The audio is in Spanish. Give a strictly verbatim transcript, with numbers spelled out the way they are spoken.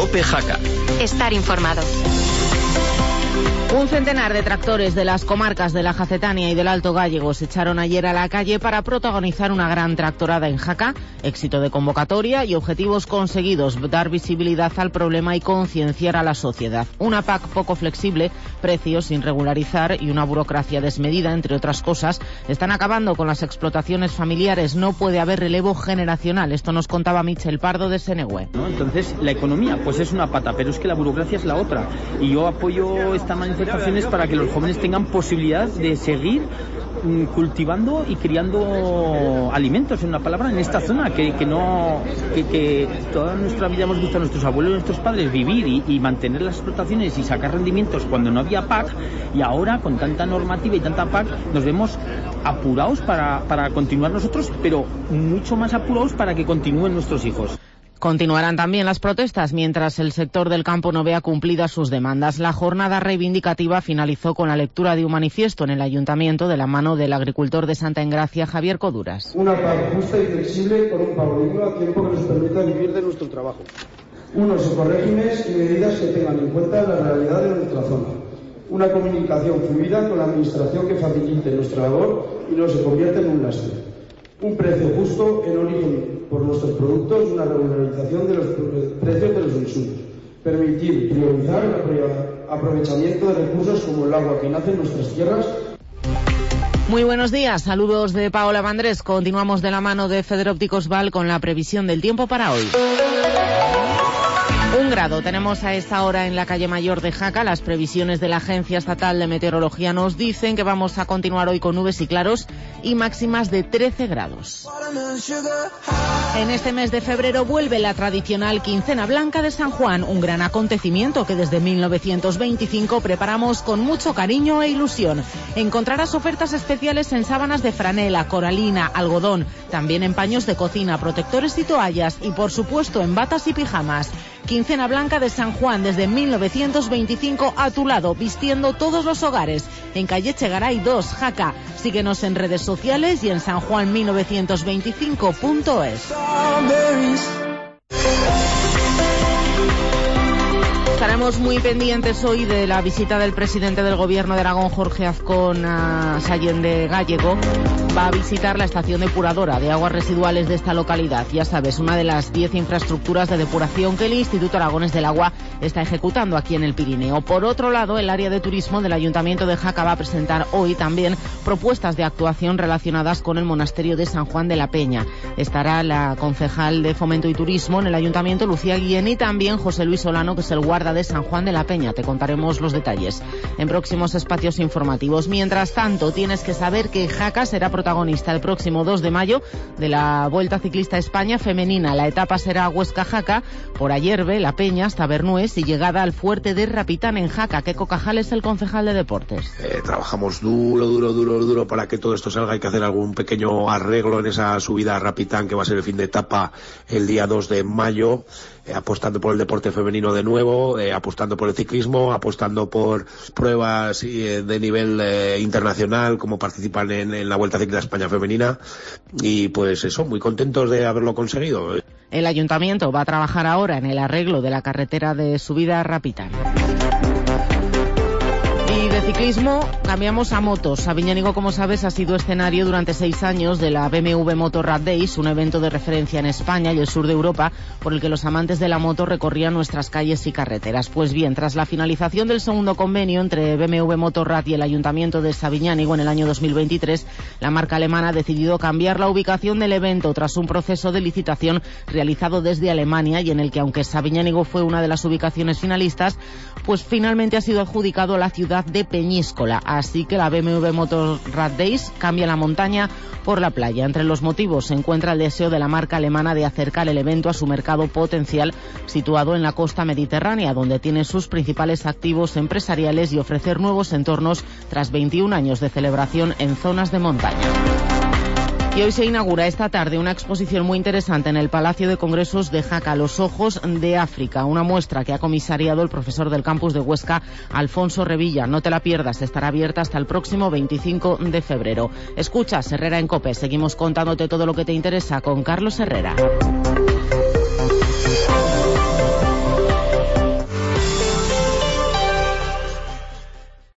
COPE Jaca. Estar informado. Un centenar de tractores de las comarcas de la Jacetania y del Alto Gállego se echaron ayer a la calle para protagonizar una gran tractorada en Jaca. Éxito de convocatoria y objetivos conseguidos: dar visibilidad al problema y concienciar a la sociedad. Una P A C poco flexible, precios sin regularizar y una burocracia desmedida, entre otras cosas, están acabando con las explotaciones familiares. No puede haber relevo generacional. Esto nos contaba Michel Pardo de Senegüe. ¿No? Entonces, la economía pues es una pata, pero es que la burocracia es la otra. Y yo apoyo esta manifestación para que los jóvenes tengan posibilidad de seguir cultivando y criando alimentos, en una palabra, en esta zona, que, que no que, que toda nuestra vida hemos visto a nuestros abuelos y nuestros padres vivir y, y mantener las explotaciones y sacar rendimientos cuando no había P A C, y ahora con tanta normativa y tanta P A C nos vemos apurados para, para continuar nosotros, pero mucho más apurados para que continúen nuestros hijos. Continuarán también las protestas mientras el sector del campo no vea cumplidas sus demandas. La jornada reivindicativa finalizó con la lectura de un manifiesto en el ayuntamiento de la mano del agricultor de Santa Engracia, Javier Coduras. Una P A C justa y flexible con un pago digno a tiempo que nos permita vivir de nuestro trabajo. Unos ecoregímenes y medidas que tengan en cuenta la realidad de nuestra zona. Una comunicación fluida con la administración que facilite nuestra labor y no se convierta en un lastre. Un precio justo en origen por nuestros productos y una regularización de los precios de los insumos. Permitir priorizar el aprovechamiento de recursos como el agua que nace en nuestras tierras. Muy buenos días, saludos de Paola Vandrés. Continuamos de la mano de Federópticos Val con la previsión del tiempo para hoy. Un grado tenemos a esta hora en la calle Mayor de Jaca. Las previsiones de la Agencia Estatal de Meteorología nos dicen que vamos a continuar hoy con nubes y claros y máximas de trece grados. En este mes de febrero vuelve la tradicional Quincena Blanca de San Juan, un gran acontecimiento que desde mil novecientos veinticinco preparamos con mucho cariño e ilusión. Encontrarás ofertas especiales en sábanas de franela, coralina, algodón, también en paños de cocina, protectores y toallas y por supuesto en batas y pijamas. Quincena Blanca de San Juan desde mil novecientos veinticinco a tu lado, vistiendo todos los hogares. En calle Chegaray dos, Jaca. Síguenos en redes sociales y en sanjuan mil novecientos veinticinco punto es. Estaremos muy pendientes hoy de la visita del presidente del Gobierno de Aragón, Jorge Azcón, a Sallén de Gállego. Va a visitar la estación depuradora de aguas residuales de esta localidad. Ya sabes, una de las diez infraestructuras de depuración que el Instituto Aragonés del Agua está ejecutando aquí en el Pirineo. Por otro lado, el área de turismo del Ayuntamiento de Jaca va a presentar hoy también propuestas de actuación relacionadas con el monasterio de San Juan de la Peña. Estará la concejal de Fomento y Turismo en el Ayuntamiento, Lucía Guillén, y también José Luis Solano, que es el guarda de San Juan de la Peña. Te contaremos los detalles en próximos espacios informativos. Mientras tanto, tienes que saber que Jaca será protagonista el próximo dos de mayo de la Vuelta Ciclista España Femenina. La etapa será Huesca-Jaca, por Ayerbe, La Peña, hasta Bernués y llegada al fuerte de Rapitán en Jaca. Queco Cajal es el concejal de deportes. Eh, trabajamos duro, duro, duro, duro para que todo esto salga. Hay que hacer algún pequeño arreglo en esa subida a Rapitán, que va a ser el fin de etapa el día dos de mayo. Eh, apostando por el deporte femenino de nuevo, eh, apostando por el ciclismo, apostando por pruebas eh, de nivel eh, internacional, como participan en, en la Vuelta Ciclista España Femenina, y pues eso, muy contentos de haberlo conseguido. El ayuntamiento va a trabajar ahora en el arreglo de la carretera de subida a Rapitán. Y de ciclismo cambiamos a motos. Sabiñánigo, como sabes, ha sido escenario durante seis años de la B M W Motorrad Days, un evento de referencia en España y el sur de Europa por el que los amantes de la moto recorrían nuestras calles y carreteras. Pues bien, tras la finalización del segundo convenio entre B M W Motorrad y el Ayuntamiento de Sabiñánigo en el año dos mil veintitrés, la marca alemana ha decidido cambiar la ubicación del evento tras un proceso de licitación realizado desde Alemania y en el que, aunque Sabiñánigo fue una de las ubicaciones finalistas, pues finalmente ha sido adjudicado a la ciudad de Peñíscola. Así que la B M W Motorrad Days cambia la montaña por la playa. Entre los motivos se encuentra el deseo de la marca alemana de acercar el evento a su mercado potencial situado en la costa mediterránea, donde tiene sus principales activos empresariales, y ofrecer nuevos entornos tras veintiún años de celebración en zonas de montaña. Y hoy se inaugura esta tarde una exposición muy interesante en el Palacio de Congresos de Jaca, Los Ojos de África, una muestra que ha comisariado el profesor del campus de Huesca, Alfonso Revilla. No te la pierdas, estará abierta hasta el próximo veinticinco de febrero. Escuchas Herrera en COPE, seguimos contándote todo lo que te interesa con Carlos Herrera.